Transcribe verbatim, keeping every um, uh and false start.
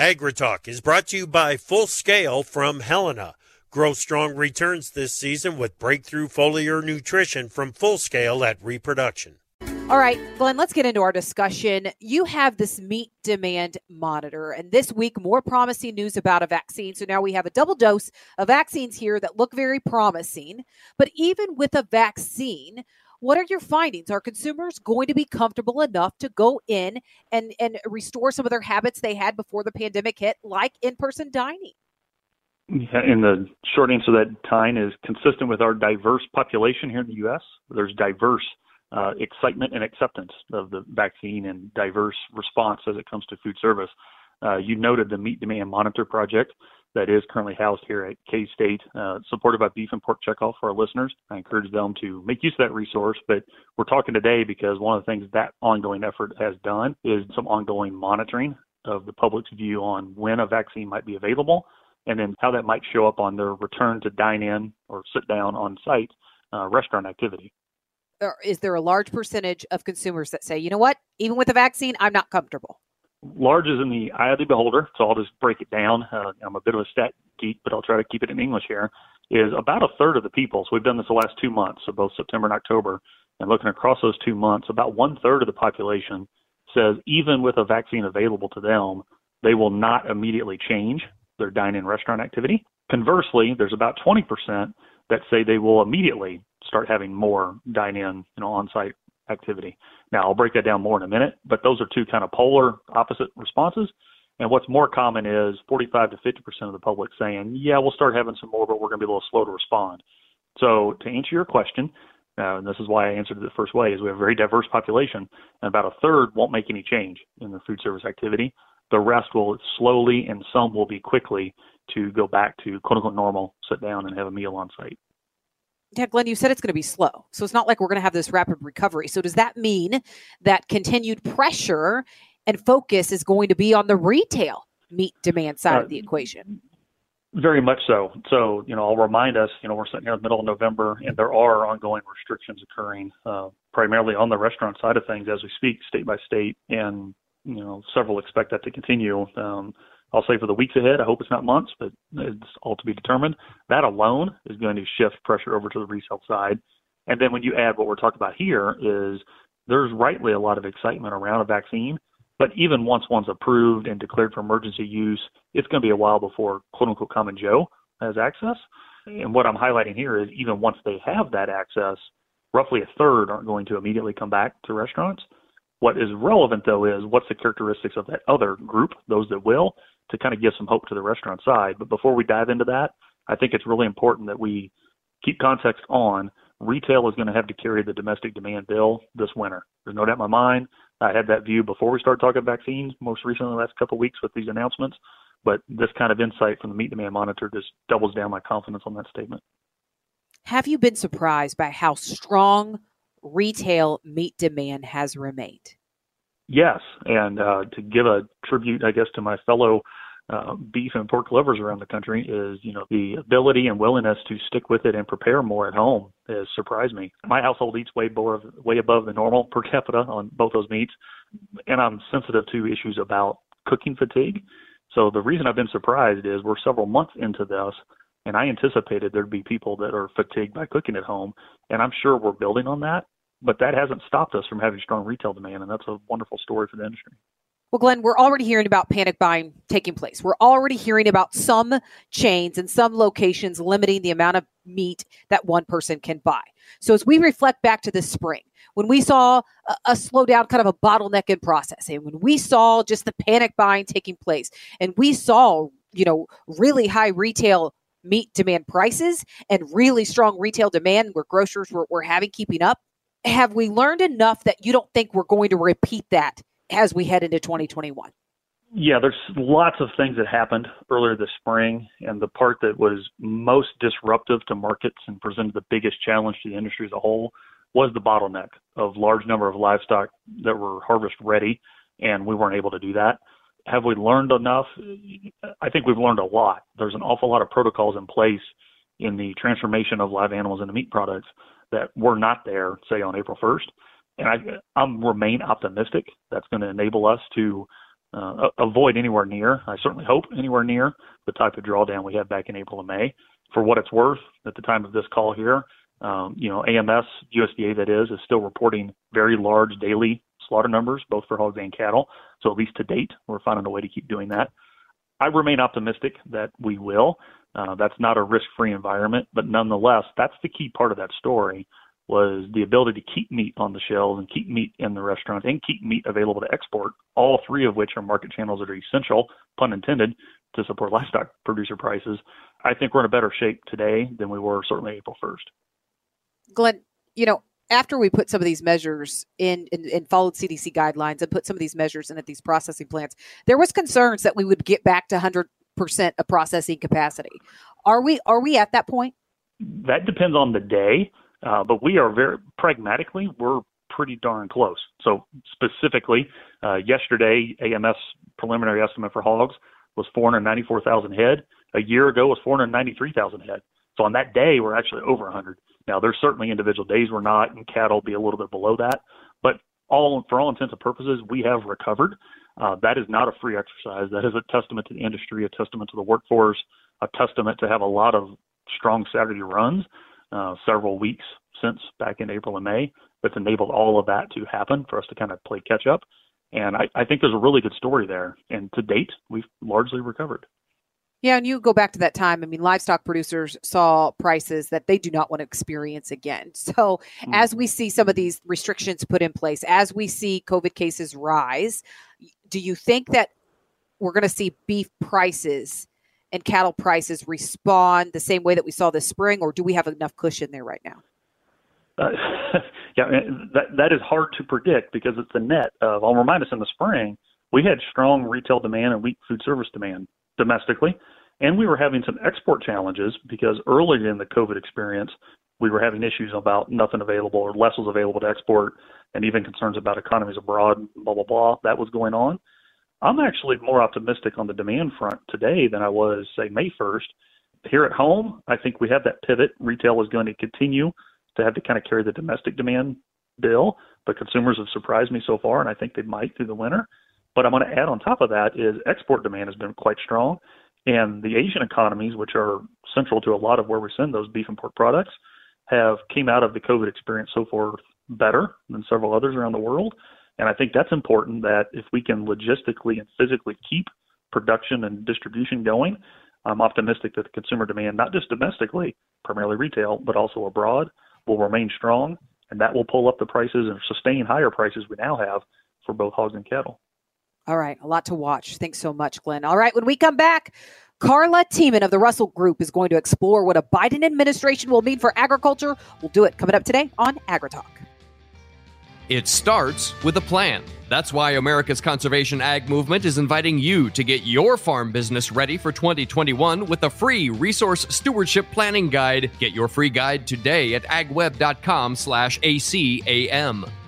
AgriTalk is brought to you by Full Scale from Helena. Grow strong returns this season with breakthrough foliar nutrition from Full Scale at Reproduction. All right, Glenn, let's get into our discussion. You have this meat demand monitor, and this week, more promising news about a vaccine. So now we have a double dose of vaccines here that look very promising. But even with a vaccine, what are your findings? Are consumers going to be comfortable enough to go in and, and restore some of their habits they had before the pandemic hit, like in-person dining? Yeah, and the short answer to that, Tyne, is consistent with our diverse population here in the U S. There's diverse uh, excitement and acceptance of the vaccine and diverse response as it comes to food service. Uh, you noted the Meat Demand Monitor Project that is currently housed here at K-State, uh, supported by Beef and Pork Checkoff for our listeners. I encourage them to make use of that resource. But we're talking today because one of the things that ongoing effort has done is some ongoing monitoring of the public's view on when a vaccine might be available, and then how that might show up on their return to dine in or sit down on site uh, restaurant activity. Is there a large percentage of consumers that say, you know what, even with a vaccine, I'm not comfortable? Large is in the eye of the beholder, so I'll just break it down. Uh, I'm a bit of a stat geek, but I'll try to keep it in English here, is about a third of the people. So we've done this the last two months, so both September and October, and looking across those two months, about one third of the population says even with a vaccine available to them, they will not immediately change their dine-in restaurant activity. Conversely, there's about twenty percent that say they will immediately start having more dine-in, you know, on-site activity. Now, I'll break that down more in a minute, but those are two kind of polar opposite responses. And what's more common is forty-five to fifty percent of the public saying, yeah, we'll start having some more, but we're going to be a little slow to respond. So to answer your question, uh, and this is why I answered it the first way, is we have a very diverse population, and about a third won't make any change in their food service activity. The rest will slowly, and some will be quickly, to go back to quote-unquote normal, sit down and have a meal on site. Yeah, Glenn, you said it's going to be slow. So it's not like we're going to have this rapid recovery. So does that mean that continued pressure and focus is going to be on the retail meat demand side uh, of the equation? Very much so. So, you know, I'll remind us, you know, we're sitting here in the middle of November, and there are ongoing restrictions occurring, uh, primarily on the restaurant side of things as we speak, state by state, and, you know, several expect that to continue. Um, I'll say for the weeks ahead, I hope it's not months, but it's all to be determined. That alone is going to shift pressure over to the retail side. And then when you add what we're talking about here is there's rightly a lot of excitement around a vaccine, but even once one's approved and declared for emergency use, it's going to be a while before quote-unquote common Joe has access. And what I'm highlighting here is even once they have that access, roughly a third aren't going to immediately come back to restaurants. What is relevant, though, is what's the characteristics of that other group, those that will, to kind of give some hope to the restaurant side. But before we dive into that, I think it's really important that we keep context on retail is going to have to carry the domestic demand bill this winter. There's no doubt in my mind. I had that view before we started talking vaccines, most recently in the last couple of weeks with these announcements. But this kind of insight from the Meat Demand Monitor just doubles down my confidence on that statement. Have you been surprised by how strong retail meat demand has remained? Yes, and uh, to give a tribute, I guess, to my fellow uh, beef and pork lovers around the country is, you know, the ability and willingness to stick with it and prepare more at home has surprised me. My household eats way above, way above the normal per capita on both those meats, and I'm sensitive to issues about cooking fatigue. So the reason I've been surprised is we're several months into this, and I anticipated there'd be people that are fatigued by cooking at home, and I'm sure we're building on that. But that hasn't stopped us from having strong retail demand, and that's a wonderful story for the industry. Well, Glenn, we're already hearing about panic buying taking place. We're already hearing about some chains and some locations limiting the amount of meat that one person can buy. So as we reflect back to this spring, when we saw a, a slowdown, kind of a bottleneck in processing, when we saw just the panic buying taking place, and we saw, you know, really high retail meat demand prices and really strong retail demand where grocers were, were having keeping up, have we learned enough that you don't think we're going to repeat that as we head into twenty twenty-one? Yeah, there's lots of things that happened earlier this spring, and the part that was most disruptive to markets and presented the biggest challenge to the industry as a whole was the bottleneck of large number of livestock that were harvest ready, and we weren't able to do that. Have we learned enough? I think we've learned a lot. There's an awful lot of protocols in place in the transformation of live animals into meat products that were not there, say, on April first. And I I'm remain optimistic that's going to enable us to uh, avoid anywhere near, I certainly hope anywhere near, the type of drawdown we had back in April and May. For what it's worth, at the time of this call here, um, you know, A M S, U S D A that is, is still reporting very large daily slaughter numbers, both for hogs and cattle. So at least to date, we're finding a way to keep doing that. I remain optimistic that we will. Uh, that's not a risk-free environment, but nonetheless, that's the key part of that story, was the ability to keep meat on the shelves and keep meat in the restaurants and keep meat available to export, all three of which are market channels that are essential, pun intended, to support livestock producer prices. I think we're in a better shape today than we were certainly April first. Glenn, you know, after we put some of these measures in and, and followed C D C guidelines and put some of these measures in at these processing plants, there was concerns that we would get back to one hundred percent of processing capacity. Are we are we at that point? That depends on the day, uh, but we are very pragmatically, we're pretty darn close. So specifically, uh, yesterday, A M S preliminary estimate for hogs was four hundred ninety-four thousand head. A year ago was four hundred ninety-three thousand head. So on that day, we're actually over one hundred. Now, there's certainly individual days we're not, and cattle be a little bit below that. But all for all intents and purposes, we have recovered. Uh, that is not a free exercise. That is a testament to the industry, a testament to the workforce, a testament to have a lot of strong Saturday runs, uh, several weeks since back in April and May, that's enabled all of that to happen for us to kind of play catch up. And I, I think there's a really good story there. And to date, we've largely recovered. Yeah, and you go back to that time. I mean, livestock producers saw prices that they do not want to experience again. So mm-hmm. as we see some of these restrictions put in place, as we see COVID cases rise, do you think that we're going to see beef prices and cattle prices respond the same way that we saw this spring, or do we have enough cushion there right now? Uh, yeah, that that is hard to predict because it's the net of, I'll remind us, in the spring, we had strong retail demand and weak food service demand domestically, and we were having some export challenges because early in the COVID experience, we were having issues about nothing available or less was available to export, and even concerns about economies abroad, blah, blah, blah, that was going on. I'm actually more optimistic on the demand front today than I was, say, May first. Here at home, I think we have that pivot. Retail is going to continue to have to kind of carry the domestic demand bill, but consumers have surprised me so far, and I think they might through the winter. But I'm going to add on top of that is export demand has been quite strong, and the Asian economies, which are central to a lot of where we send those beef and pork products, have came out of the COVID experience so far better than several others around the world. And I think that's important, that if we can logistically and physically keep production and distribution going, I'm optimistic that the consumer demand, not just domestically, primarily retail, but also abroad, will remain strong, and that will pull up the prices and sustain higher prices we now have for both hogs and cattle. All right, a lot to watch. Thanks so much, Glenn. All right, when we come back, Carla Tiemann of the Russell Group is going to explore what a Biden administration will mean for agriculture. We'll do it coming up today on AgriTalk. It starts with a plan. That's why America's Conservation Ag Movement is inviting you to get your farm business ready for twenty twenty-one with a free resource stewardship planning guide. Get your free guide today at agweb.com slash ACAM.